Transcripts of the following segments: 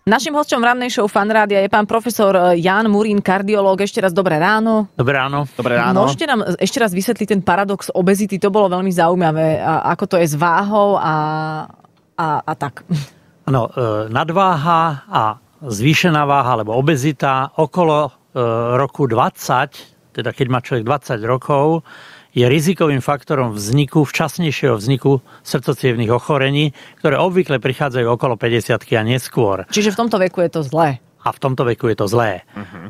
Naším hosťom rannej show Fan Rádia je pán profesor Ján Murín, kardiológ. Ešte raz dobré ráno. Dobré ráno. Dobré ráno. Môžete nám ešte raz vysvetliť ten paradox obezity? To bolo veľmi zaujímavé. A ako to je s váhou a tak. No, nadváha a zvýšená váha, alebo obezita okolo roku 20, teda keď má človek 20 rokov, je rizikovým faktorom včasnejšieho vzniku srdcocievnych ochorení, ktoré obvykle prichádzajú okolo 50-ky a neskôr. Čiže v tomto veku je to zlé. A v tomto veku je to zlé.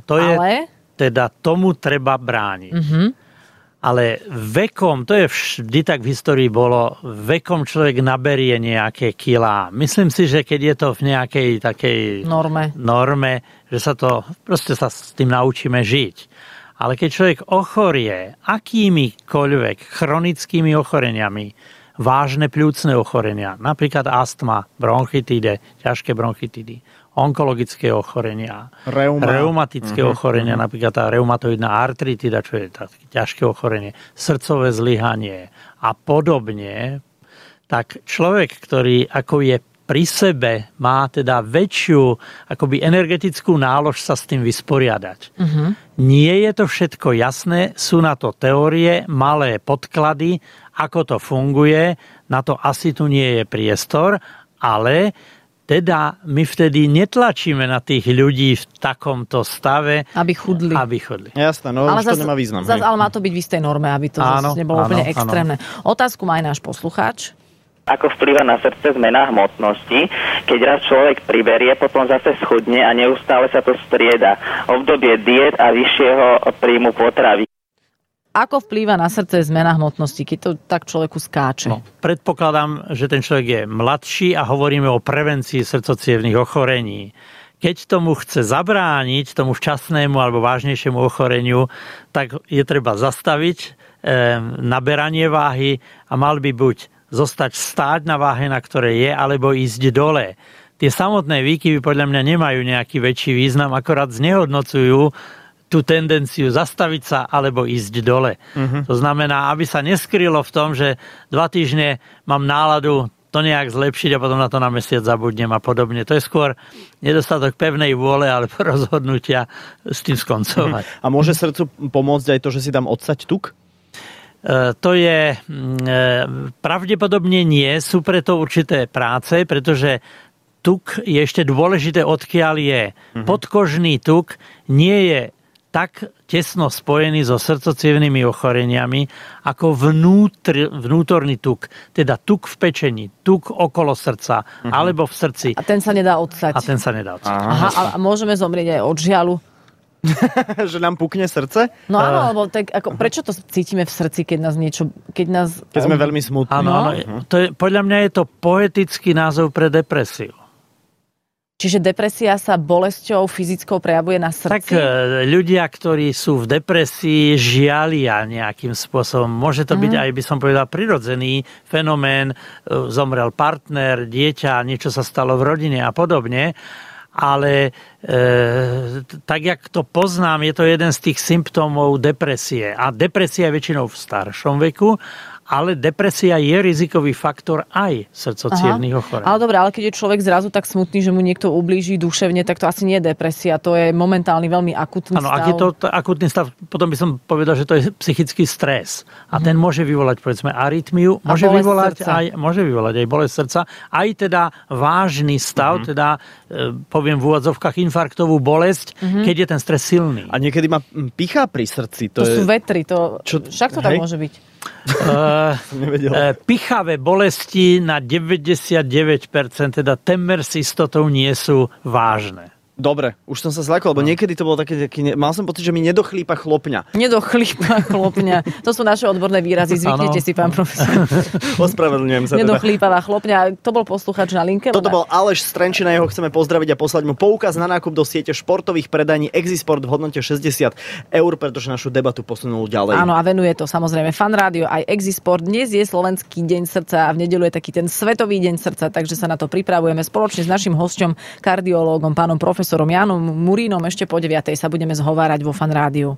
Teda tomu treba brániť. Ale vekom, to je vždy tak v histórii bolo, vekom človek naberie nejaké kilá. Myslím si, že keď je to v nejakej takej norme, že proste sa s tým naučíme žiť. Ale keď človek ochorie akýmikoľvek chronickými ochoreniami, vážne pľúcne ochorenia, napríklad astma, bronchitíde, ťažké bronchitídy, onkologické ochorenia, reumatické ochorenia, napríklad tá reumatoidná artritida, čo je také ťažké ochorenie, srdcové zlyhanie a podobne, tak človek, ktorý ako je pri sebe, má teda väčšiu akoby energetickú nálož sa s tým vysporiadať. Nie je to všetko jasné, sú na to teórie, malé podklady, ako to funguje, na to asi tu nie je priestor, ale teda my vtedy netlačíme na tých ľudí v takomto stave, aby chudli. Jasné, no ale už to nemá význam. Ale má to byť v istej norme, aby to nebolo úplne extrémne. Otázku má aj náš poslucháč. Ako vplýva na srdce zmena hmotnosti, keď raz človek priberie, potom zase schudne a neustále sa to strieda. Obdobie diét a vyššieho príjmu potravy. Ako vplýva na srdce zmena hmotnosti, keď to tak človeku skáče? No, predpokladám, že ten človek je mladší a hovoríme o prevencii srdcocievnych ochorení. Keď tomu chce zabrániť, tomu včasnému alebo vážnejšiemu ochoreniu, tak je treba zastaviť naberanie váhy a mal by buď zostať stáť na váhe, na ktorej je, alebo ísť dole. Tie samotné výkyvy podľa mňa nemajú nejaký väčší význam, akorát znehodnocujú tú tendenciu zastaviť sa alebo ísť dole. To znamená, aby sa neskrylo v tom, že 2 týždne mám náladu to nejak zlepšiť a potom na to na mesiac zabudnem a podobne. To je skôr nedostatok pevnej vôle alebo rozhodnutia s tým skoncovať. A môže srdcu pomôcť aj to, že si dám odsať tuk? To je pravdepodobne nie, sú preto určité práce, pretože tuk je ešte dôležité, odkiaľ je. Podkožný tuk nie je tak tesno spojený so srdcocievnymi ochoreniami ako vnútorný tuk, teda tuk v pečení, tuk okolo srdca alebo v srdci. A ten sa nedá odsať. A môžeme zomrieť aj od žialu. Že nám pukne srdce? No áno, lebo tak, prečo to cítime v srdci, keď sme veľmi smutní. Áno. Podľa mňa je to poetický názov pre depresiu. Čiže depresia sa bolesťou fyzickou prejavuje na srdci? Tak ľudia, ktorí sú v depresii, žialia nejakým spôsobom. Môže to byť aj, by som povedal, prirodzený fenomén. Zomrel partner, dieťa, niečo sa stalo v rodine a podobne. Ale tak, jak to poznám, je to jeden z tých symptómov depresie. A depresia je väčšinou v staršom veku, ale depresia je rizikový faktor aj srdcocievnych ochorení. Ale dobre, ale keď je človek zrazu tak smutný, že mu niekto ublíži duševne, tak to asi nie je depresia, to je momentálny veľmi akutný stav. Áno, ak je to akutný stav, potom by som povedal, že to je psychický stres. A ten môže vyvolať, povedzme, arytmiu, môže vyvolať aj bolesť srdca, aj teda vážny stav, teda poviem v úvodzovkách infarktovú bolesť, keď je ten stres silný. A niekedy ma pichá pri srdci. To sú vetry, však to tak môže byť. Pichavé bolesti na 99%, teda témer s istotou nie sú vážne. Dobre, už som sa zľakol, lebo niekedy to bolo také, mal som pocit, že mi nedochlípa chlopňa. Nedochlípa chlopňa. To sú naše odborné výrazy, zvyknite si, pán profesor. Ospravedlňujem sa. Nedochlípavá chlopňa. To bol posluchač na linke? Toto bol Aleš Strenčina, jeho chceme pozdraviť a poslať mu poukaz na nákup do siete športových predaní Exisport v hodnote 60 eur, pretože našu debatu posunul ďalej. Áno, a venuje to samozrejme Fan Rádio aj Exisport. Dnes je Slovenský deň srdca a v nedeľu je taký ten Svetový deň srdca, takže sa na to pripravujeme spoločne s našim hosťom, kardiológom, pánom profesorom Jánom Murínom. Ešte po 9:00 sa budeme zhovárať vo Fan Rádiu.